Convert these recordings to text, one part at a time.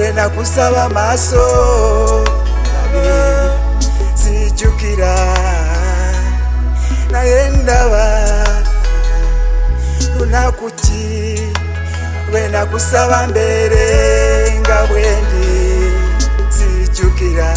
bwena kusaba maaso nabe sijjukira naye ndaba lunaku ki bwena kusaba mbeere nga bwendi sijjukira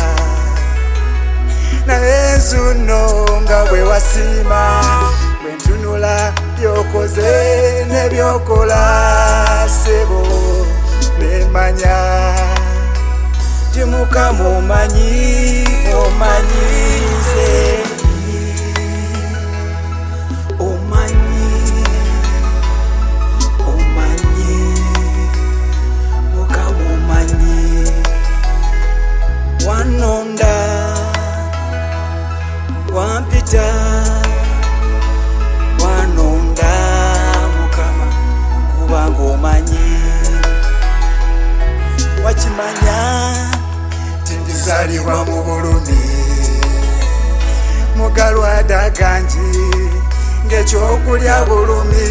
naye nzuno nga bwe wasiima bwe ntunula byokoze ne byokola sebo nemanya ti Mukama omanyi omanyize omanyi omanyi Mukama omanyi wanonda wampita wanonda Mukama kubanga omanyi wakimanya tindizalibwa mu bulumi mugalwada gangi ng'ekyokulya bulumi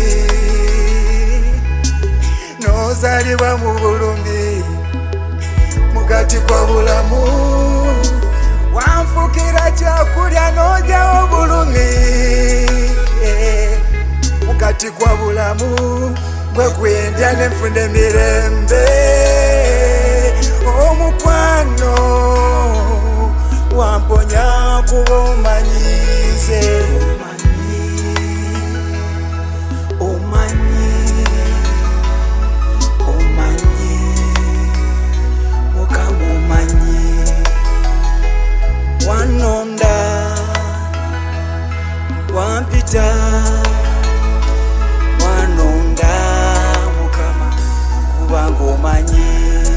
nozalibwa mu bulumi mugati gwa bulamu wanfukira kyakulya nojawo bulumi mugati gwa bulamu gwe gwendya nenfuna emirembe omukwano wamponya kuba omanyize omanyi omanyi Mukama omanyi wanonda wampita wanonda Mukama kubanga omanyi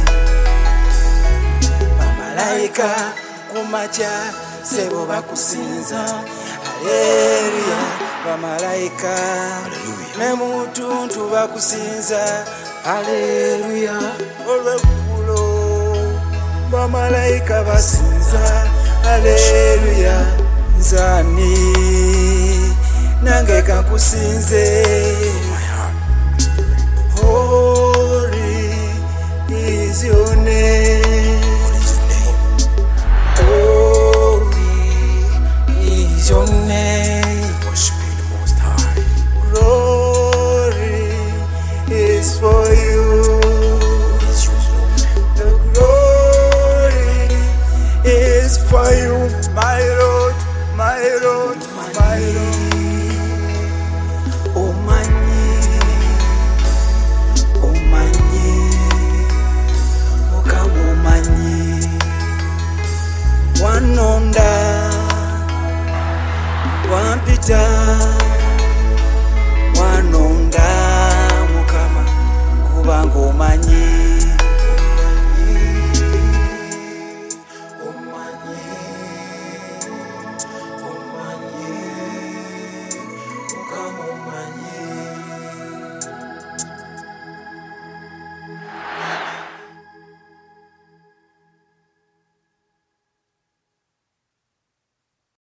bamalayika kumakya sebo bakusinza haleluya bamalayika ne mutuntu bakusinza haleluya olweggulo bamalayika basinza haleluya nzani nange kankusinze holy is your name.